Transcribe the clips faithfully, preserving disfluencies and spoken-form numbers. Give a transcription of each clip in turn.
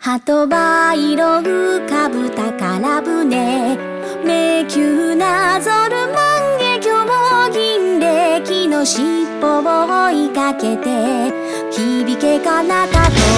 鳩羽色浮かぶ宝船、迷宮なぞる万華鏡、銀暦の尻尾を追いかけて響けかなたとく。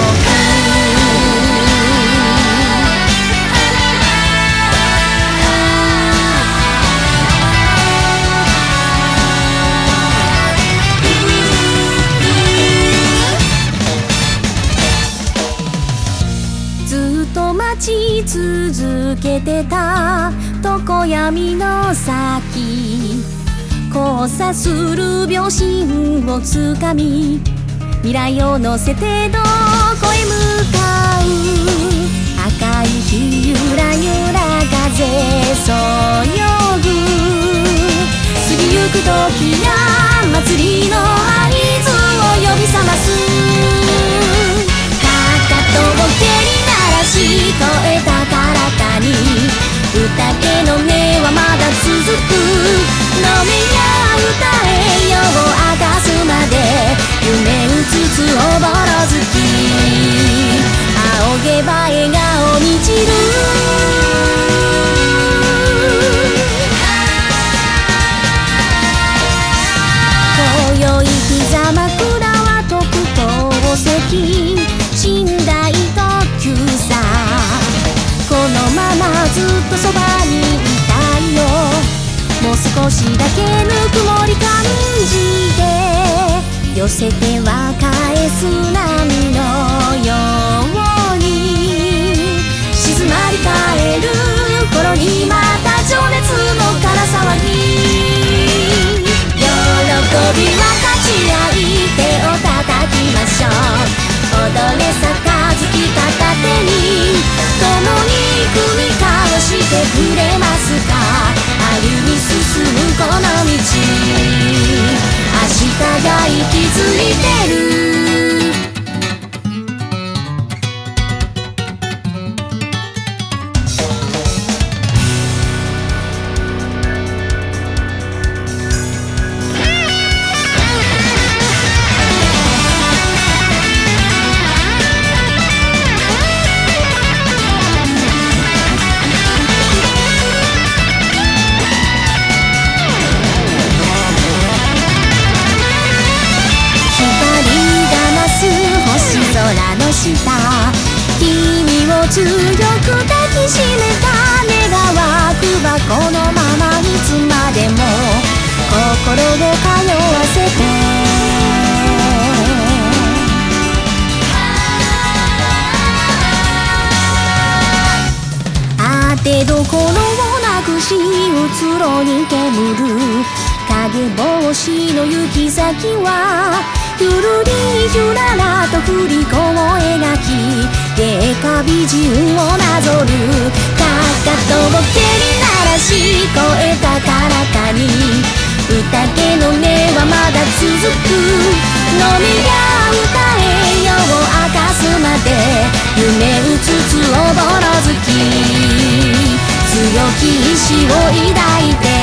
待ち続けてた常闇の先、交差する秒針をつかみ未来を乗せてどこへ向かう。赤い日ゆらゆら風そよぐ、過ぎゆく時や祭りの合図を呼び覚ます。かかとを蹴り鳴らし声高らかに、宴の音はまだ続く。飲めや歌えよを明かすまで夢うつつおぼろ月、仰げば笑顔に散る。今宵膝枕は特等席、寝台特急さ、このままずっとそばにいたいよ。もう少しだけぬくもり感じて、寄せては返す波のように、静まり返る頃にまた情熱のから騒ぎ。喜び分かち合い手を叩きましょう。踊れ杯片手に共に組み交わしてくれますか。歩み進むこの道、明日が息づいてる。下君を強く抱きしめた願わくばこのままいつまでも心を通わせて。あてどころをなくしうつろに煙る影帽子の行き先は、ゆるりゆららと振り子を描き、月下美人をなぞる。かかとを蹴り鳴らし声高らかに、宴の音はまだ続く。飲めや歌えよを明かすまで夢うつつおぼろ月、強き意志を抱いて